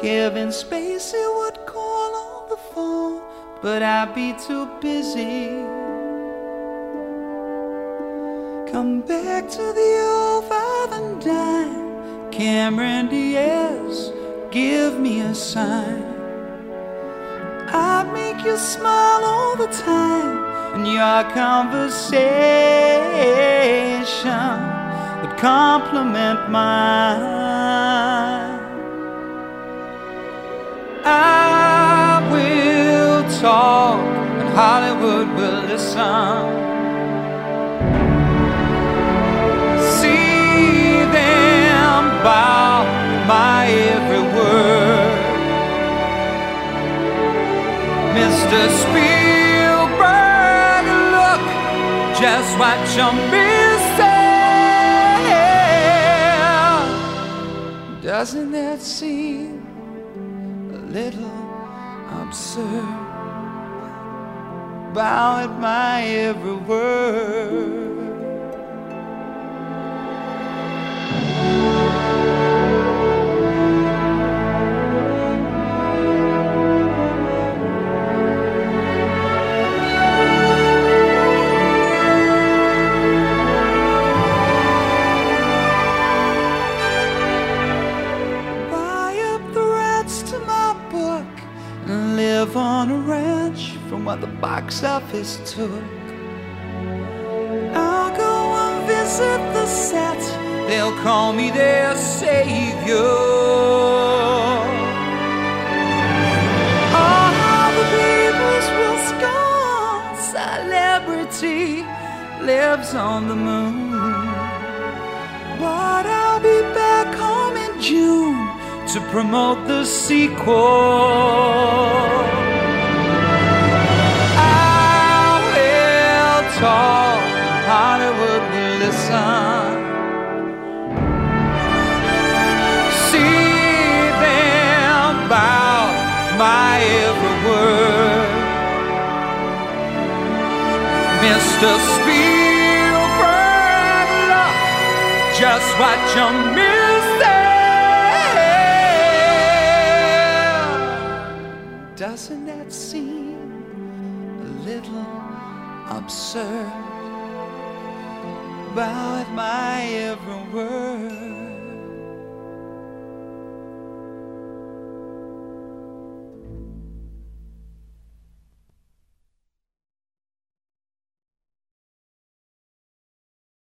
Kevin Spacey would call on the phone, but I'd be too busy. Come back to the old five and dime, Cameron Diaz, give me a sign. I'd make you smile all the time, and your conversation would compliment mine. I will talk, and Hollywood will listen. See them bow my every word. Mr. Spielberg, look just what you're missing. Doesn't that seem a little absurd? Bow at my every word. On a ranch from what the box office took. I'll go and visit the set. They'll call me their savior. All the peoples will scorn. Celebrity lives on the moon. But I'll be back home in June to promote the sequel. Talk, Hollywood will listen. See them bow my every word. Mr. Spielberg, look just what you're missing. Doesn't that seem a little absurd? Bow at my every word.